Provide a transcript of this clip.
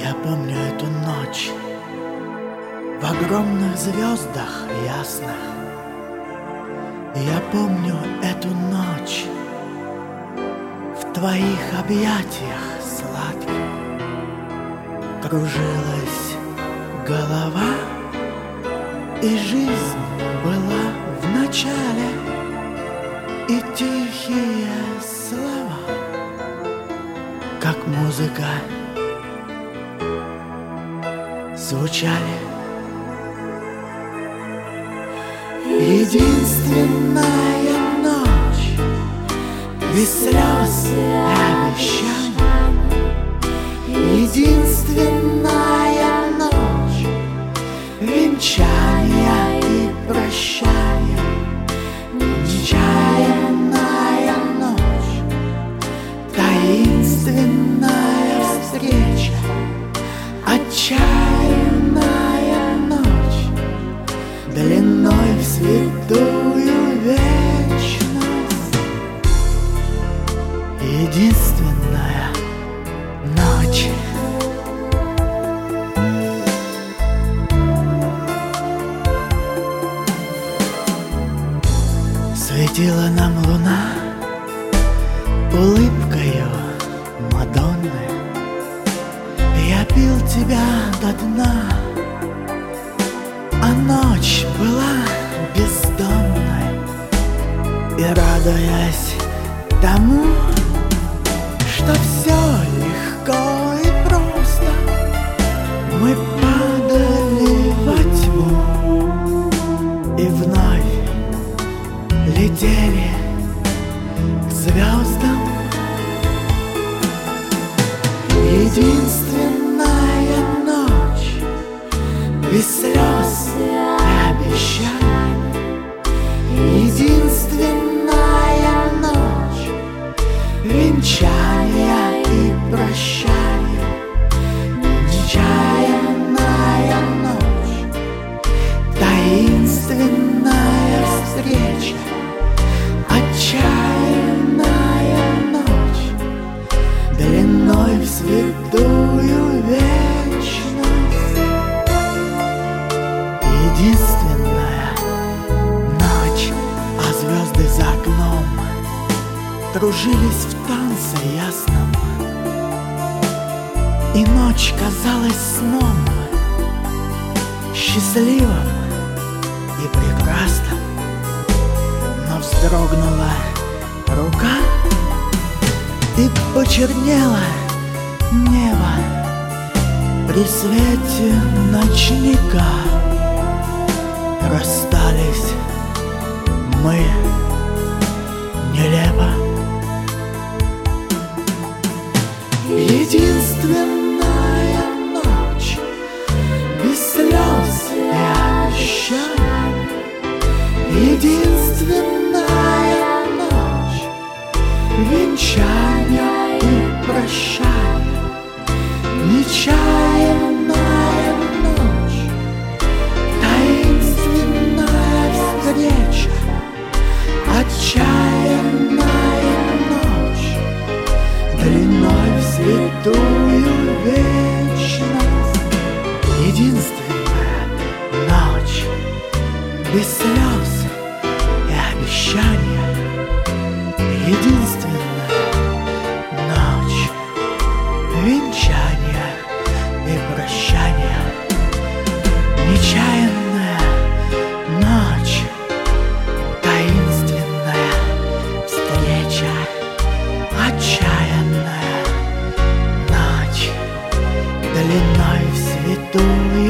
Я помню эту ночь в огромных звездах ясных. Я помню эту ночь в твоих объятиях сладких. Кружилась голова, и жизнь была в начале, и тихие слова, как музыка, звучали. Единственная ночь без слез и обещаний. Единственная ночь венчания и прощания. Нечаянная ночь, таинственная встреча. Отчаянная ночь, длиной в святую вечность. Единственная ночь. Светила нам луна улыбкою Мадонны. Я пил тебя до дна, а ночь была бездонной. И радуясь тому, что все легко и просто, мы падали во тьму и вновь летели к звездам. Единственная ночь без слез и обещаний. Единственная ночь венчания и прощания. Нечаянная ночь, таинственная встреча. Отчаянная ночь, длиной в святую вечность. Единственная ночь, а звезды за окном кружились в танце ясном, и ночь казалась сном счастливым и прекрасным. Но вздрогнула рука, и почернело небо при свете ночника. Расстались мы нелепо. Единственная ночь без слез и обещаний. Единственная ночь венчания и прощания. Нечаянная ночь, таинственная встреча. Отчаянная ночь, длиной в святую вечность. Единственная ночь без слез и обещания. Единственная ночь венчания и прощания. Нечаянная ночь, таинственная встреча. Отчаянная ночь, длиной в святую